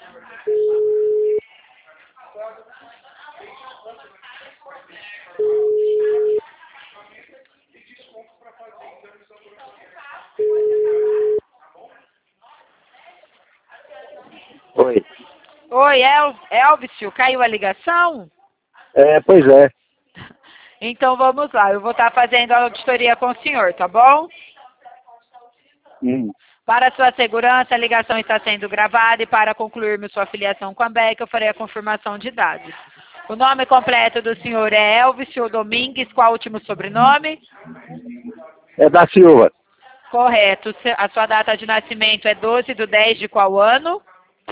Oi. Oi, Elvisio, caiu a ligação? Pois é. Então vamos lá, eu vou estar fazendo a auditoria com o senhor, tá bom? Para sua segurança, a ligação está sendo gravada e para concluirmos sua filiação com a BEC, eu farei a confirmação de dados. O nome completo do senhor é Elvisio Domingues, qual o último sobrenome? É da Silva. Correto. A sua data de nascimento é 12/10 de qual ano?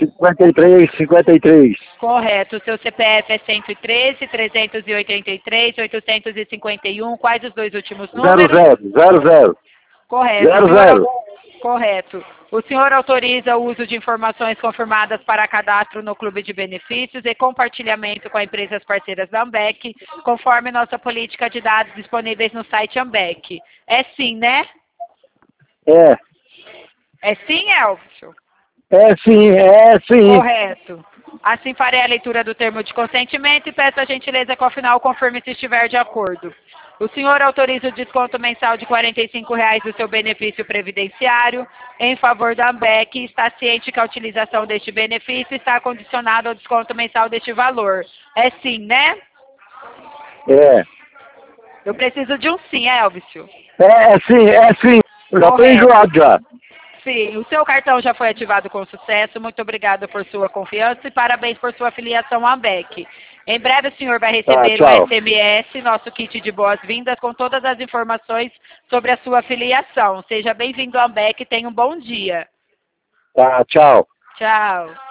53. Correto. O seu CPF é 113, 383, 851. Quais os dois últimos números? 00. Correto. 00. Correto. O senhor autoriza o uso de informações confirmadas para cadastro no Clube de Benefícios e compartilhamento com empresas parceiras da Ambec, conforme nossa política de dados disponíveis no site Ambec. É sim, né? É. É sim, Elvisio? É sim. Correto. Assim farei a leitura do termo de consentimento e peço a gentileza que ao final confirme se estiver de acordo. O senhor autoriza o desconto mensal de R$ 45,00 do seu benefício previdenciário em favor da Ambec e está ciente que a utilização deste benefício está condicionada ao desconto mensal deste valor. É sim, né? É. Eu preciso de um sim, Elvisio. É sim. Eu já tô enjoado já. Sim, o seu cartão já foi ativado com sucesso. Muito obrigada por sua confiança e parabéns por sua filiação à Ambec. Em breve o senhor vai receber o SMS, nosso kit de boas-vindas, com todas as informações sobre a sua filiação. Seja bem-vindo à Ambec e tenha um bom dia. Tá, tchau. Tchau.